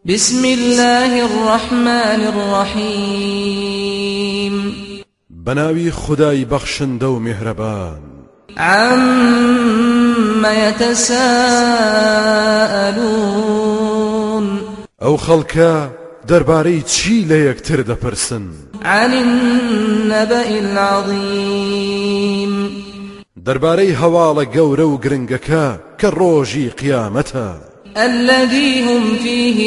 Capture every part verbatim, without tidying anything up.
بسم الله الرحمن الرحيم بناوي خداي بخشن دو مهربان عم يتساءلون او خلقا درباري تشي ليكتر دبرسن عن النبأ العظيم درباري هوالا قورو قرنقكا كالروجي قيامتا الذي هم فيه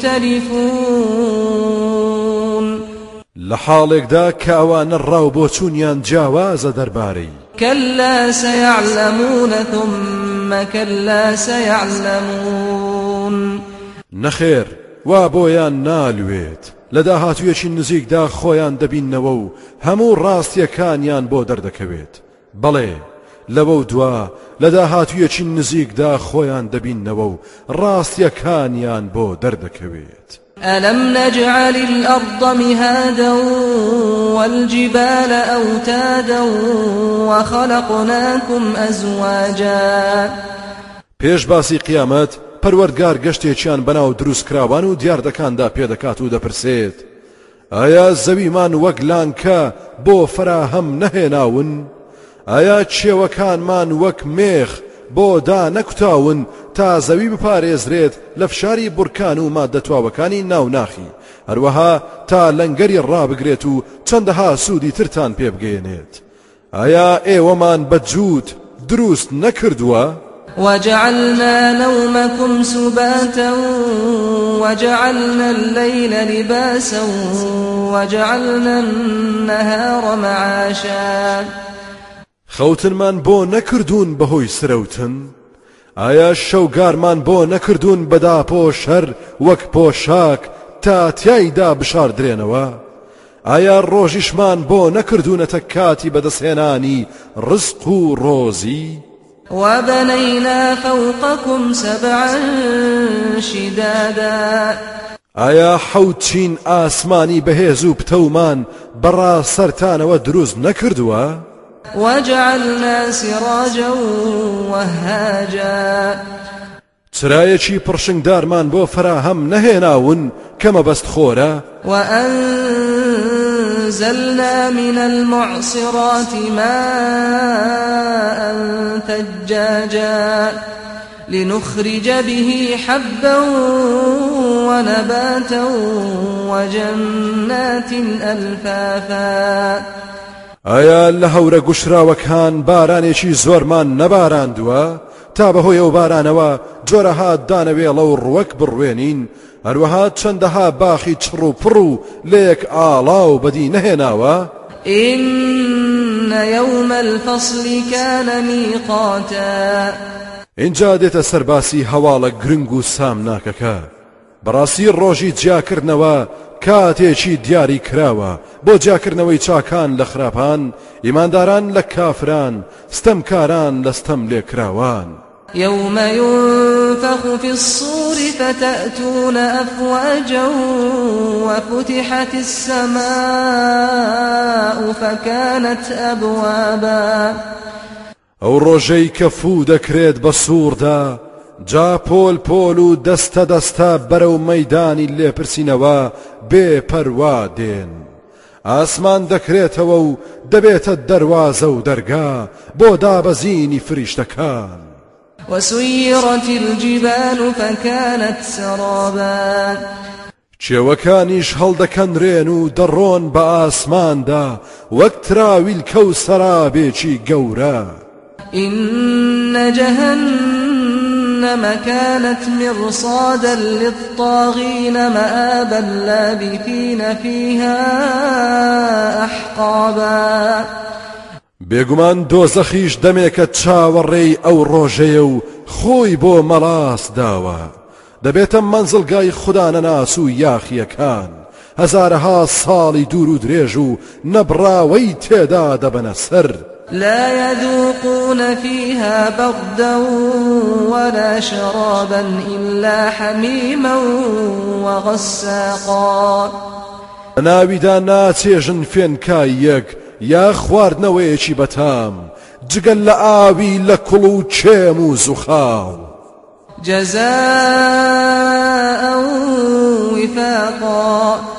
مختلفون لحالك دا كاوان الراو بوچونيان جاواز درباري كلا سيعلمون ثم كلا سيعلمون نخير وابويان نالويت لدا هاتويشي نزيق دا خويان دبين نوو همو راستيكانيان بو دردكويت بلي لبو دوا لدا هاتويشي نزيق دا خويان دبين نوو راستيكانيان بو دردكويت ألم نجعل الأرض مهادا والجبال أوتادا وخلقناكم أزواجا پیش باسی قیامت پروردگار گشتێکیان بەناو دروست کراوان و دیاردەکاندا پێدەکات و دەپرسێت ئایا زەویمان وەک لانکە بۆ فراهەم نەهێناون؟ ئایا چێوەکانمان وەک مێخ بۆ دا نەکوتاون تا زەوی بپارێزرێت لە فشاری بورکان و مادەتواوەکانی ناوناخی هەروەها تا لەنگەری ڕابگرێت و چەندەها سوودی ترتان پێبگەێنێت؟ ئایا ئێوەمان بەجووت دروست نەکردووە؟ وجعلنا نومكم سباتا وجعلنا الليل لباسا وجعلنا النهار معاشا خەوتنمان بۆ نەکردوون بەهۆی سرەوتن؟ ئایا شەوگارمان بۆ نەکردوون بەدا پۆشەر وەک پۆشاک تا تیایدا بشاردرێنەوە؟ ئایا ڕۆژیشمان بۆ نەکردوونەتە کاتی بەدەستهێنانی ڕزق و ڕۆزی؟ وبنينا فوقكم سبعا شدادا ئایا حەوت چین ئاسمانی بەهێز و پتەومان بەڕا سەرتانەوە دروست نەکردووە؟ وجعلنا سراجا وهاجا چرایەکی پڕشنگدارمان بۆ فراهەم نەهێناون کە مەبەست خۆرە؟ وأنزلنا من المعصرات ماء ثجاجا لنخرج به حبا ونباتا وجنات ألفافا ئایا لە هەورە گوشراوەکان بارانێکی زۆرمان نەباراندووە تا بەهۆی ئەو بارانەوە جۆرەها دانەوێڵە و ڕوەک بڕوێنین هەروەها چەندەها باخی چڕ و پڕ و لێک ئاڵا و بەدی نەهێناوە؟ إن يوم الفصل كان ميقاتا اینجا دێتە سەرباسی هەواڵە گرنگ و سامناکەکە بەڕاستی ڕۆژی جیاکردنەوە کاتێکی دیاری کراوە بۆ جیاکردنەوەی چاکان لە خراپان ئیمانداران لە کافران ستەمکاران لە ستەم لێکراوان يوم ينفخ في الصور فتأتون أفواجا وفتحت السماء فكانت أبوابا ئەو ڕۆژەی کە فوو دەکرێت بە سووردا جا پۆل پۆل و دەستە دەستە بەرەو مەیدانی لێپرسینەوە بێ پەروا دێن ئاسمان دەکرێتەوە و دەبێتە دەروازە و دەرگا بۆ دابەزینی فریشتەکان وسيرت الجبال فكانت سرابا چێوەکانیش هەڵدەکەنرێن و دەڕۆن بە ئاسماندا وەک تراویل کەو سەرابێکی گەورە إن جهنم كانت مرصادا للطاغين مآبا لابثين فيها أحقابا بێگومان دۆزەخیش دەمێکە چاوەڕێی ئەو ڕۆژەیە و خۆی بۆ مەڵاس داوە دەبێتە مەنزڵگای خودانەناس و یاخیەکان هەزارەها ساڵی دوور و درێژ و نەبراوەی تێدا دەبەنە سەر لا يذوقون فيها بردا ولا شرابا إلا حميما وغساقا ناویدا ناچێژن فێنکای یەک یا خواردنەوەیەکی بەتام جگەل لە ئاوی لە کوڵ و چێم و زوخاو جزاء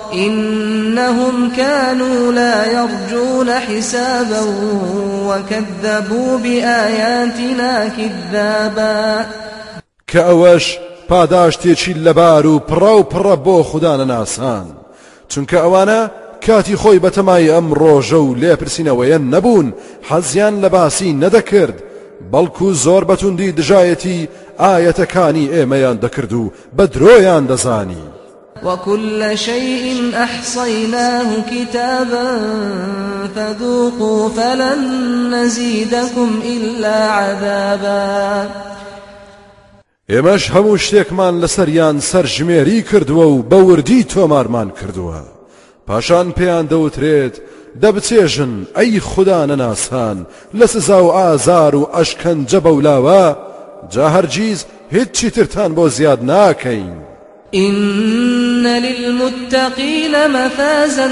إنهم كانوا لا يرجون حسابا وكذبوا بآياتنا كذابا كأوش پاداشتێکی لەبار و پڕە و پڕە بۆ خوددانە ناسان چونکە ئەوانە کاتی خۆی بەتەمای ئەم ڕۆژە و لێپرسینەوەیە نەبوون حەزیان لە باسی نەدەکرد بەڵکو زۆر بەتوندی دژایەتی ئاەتەکانی ئێمەیان دەکرد و بە درۆیان دەزانی وكل شيء أحصيناه كتابا فذوقوا فلن نزيدكم إلا عذابا ئێمەش هەموو شتێکمان لەسەریان سەرژمێری کردووە و بەوردی تۆمارمان کردووە پاشان پێیان دەوترێت دەبچێژن ئەی خوددا نەناسان لە سزا و ئازار و ئەشکەنجە بەولاوە جا هەرگیز هیچی ترتان بۆ زیاد ناکەین إن للمتقين مفازا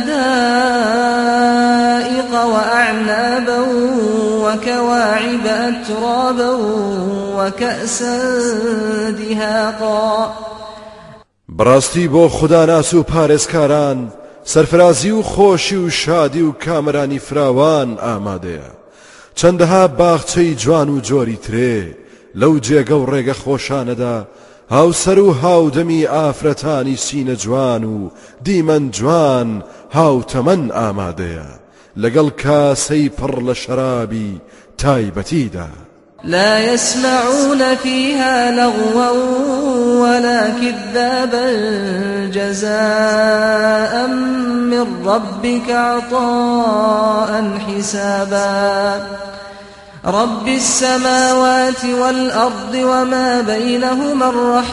حدائق وأعنابا وكواعب أترابا وكأسا دهاقا بڕاستی بۆ خوداناس و پارێزکاران سەرفرازی و خۆشی و شادی و کامەرانی فراوان ئامادەیە چەندەها باخچەی جوان و جۆری ترێ لەو جێگە و ڕێگە خۆشانەدا هاوسەر و هاودەمی ئافرەتانی سینە جوان و دیمەن جوان هاوتەمەن ئامادەیە لەگەڵ کاسەی پڕ لە شەرابی تایبەتیدا لا يسمعون فيها لغوا ولا كذابا جزاء من ربك عطاء حسابا رب السماوات والأرض وما بينهما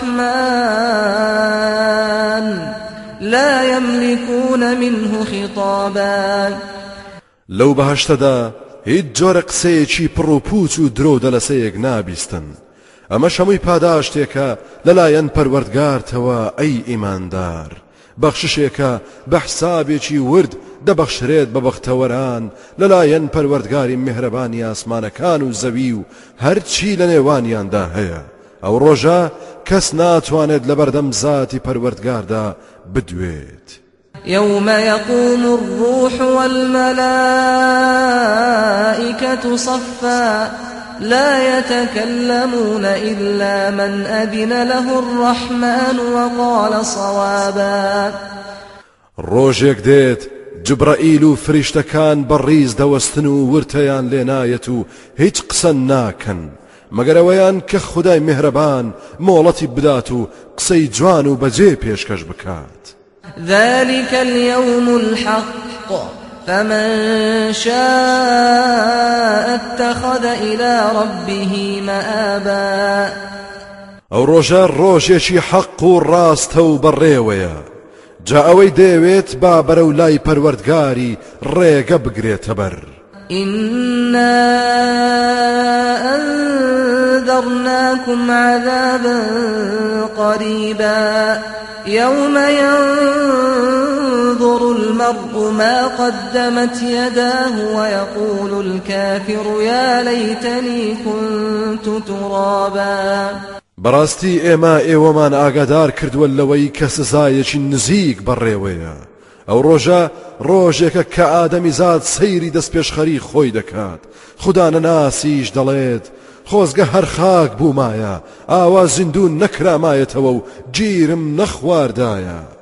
الرحمن لا يملكون منه خطابا لو بەهەشتەدا هیچ جۆرە قسەیەکی پڕ و پوچ و درۆ دەلەسەیەک نابیستن ئەمەش هەمووی پاداشتێکە لەلایەن پەروەردگارتەوە ئەی ئیماندار بەخششێکە بە حسابێکی ورد دەبەخشرێت بە بەختەوەران لەلایەن پەروەردگاری میهرەبانی ئاسمانەکان و زەوی و هەرچی لە نێوانیاندا هەیە ئەو ڕۆژە کەس ناتوانێت لە بەردەم زاتی پەروەردگاردا بدوێت يوم يقوم الروح والملائكة صفا لا يتكلمون إلا من أذن له الرحمن وقال صوابا ڕۆژێک دێت جبرائیل و فریشتەکان بەڕیز دەوەستن و ورتەیان لێنایەت و هیچ قسە ناکەن مەگەر ئەوەیان کە خودای میهرەبان مۆڵەتی بدات و قسەی جوان و بەجێ پێشکەش بکات ذلك اليوم الحق فمن شاء اتخذ إلى ربه مآبا ئەو ڕۆژە ڕۆژێکی حەق و ڕاستە و بەڕێوەیە جا ئەوەی دەیەوێت با بەرەو لای پەروەردگاری ڕێگە بگرێتە بەر إنا أنذرناكم عذابا قريبا يوم ينظر المرء ما قدمت يداه ويقول الكافر يا ليتني كنت ترابا بەڕاستی ئێمە ئێوەمان ئاگادار کردووە لەوەی کە سزایەکی نزیک بەڕێوەیە ئەو ڕۆژە ڕۆژێکە کە ئادەمی زاد سەیری دەستپێشخەری خۆی دەکات خوددا نەناسیش دەڵێت خۆزگە هەر خاک بوومایە ئاوا زیندوو نەکرامایەتەوە و گیرم نەخواردایە